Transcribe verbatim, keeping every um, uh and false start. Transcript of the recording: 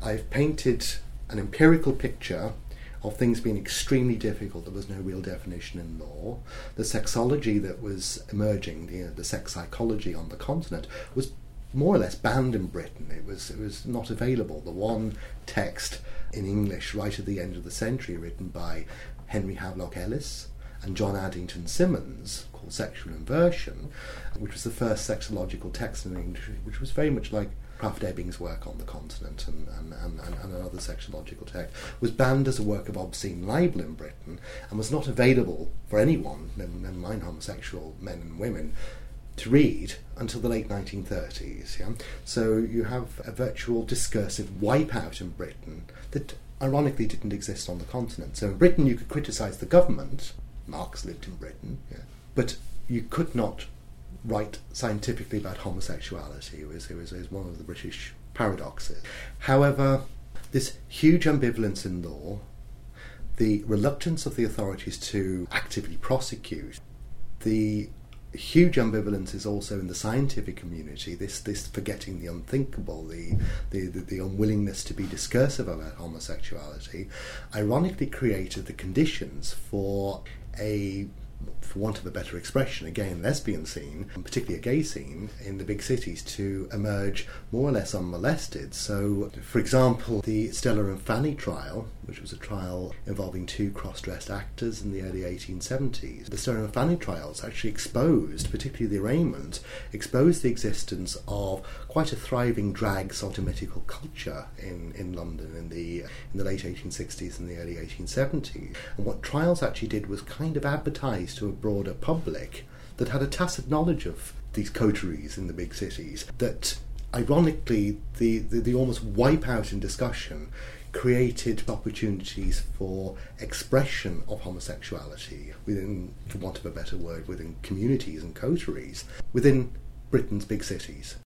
I've painted an empirical picture of things being extremely difficult. There was no real definition in law. The sexology that was emerging, the, the sex psychology on the continent, was more or less banned in Britain. It was it was not available. The one text in English right at the end of the century, written by Henry Havelock Ellis and John Addington Symonds, called Sexual Inversion, which was the first sexological text in English, which was very much like Krafft Ebing's work on the continent and, and, and, and another sexological text, was banned as a work of obscene libel in Britain and was not available for anyone, never mind homosexual men and women, to read until the late nineteen thirties. Yeah? So you have a virtual discursive wipeout in Britain that ironically didn't exist on the continent. So in Britain you could criticise the government. Marx lived in Britain, yeah, but you could not write scientifically about homosexuality. It was, it was, it was one of the British paradoxes. However, this huge ambivalence in law, the reluctance of the authorities to actively prosecute, the huge ambivalence is also in the scientific community, this this forgetting the unthinkable, the, the, the, the unwillingness to be discursive about homosexuality, ironically created the conditions for a, for want of a better expression, a gay and lesbian scene, and particularly a gay scene, in the big cities to emerge more or less unmolested. So, for example, the Stella and Fanny trial, which was a trial involving two cross-dressed actors in the early eighteen seventies, the Stella and Fanny trials actually exposed, particularly the arraignment, exposed the existence of quite a thriving drag sodomitical culture in, in London in the in the late eighteen sixties and the early eighteen seventies. And what trials actually did was kind of advertise to a broader public that had a tacit knowledge of these coteries in the big cities, that ironically the, the, the almost wipeout in discussion created opportunities for expression of homosexuality within, for want of a better word, within communities and coteries within Britain's big cities.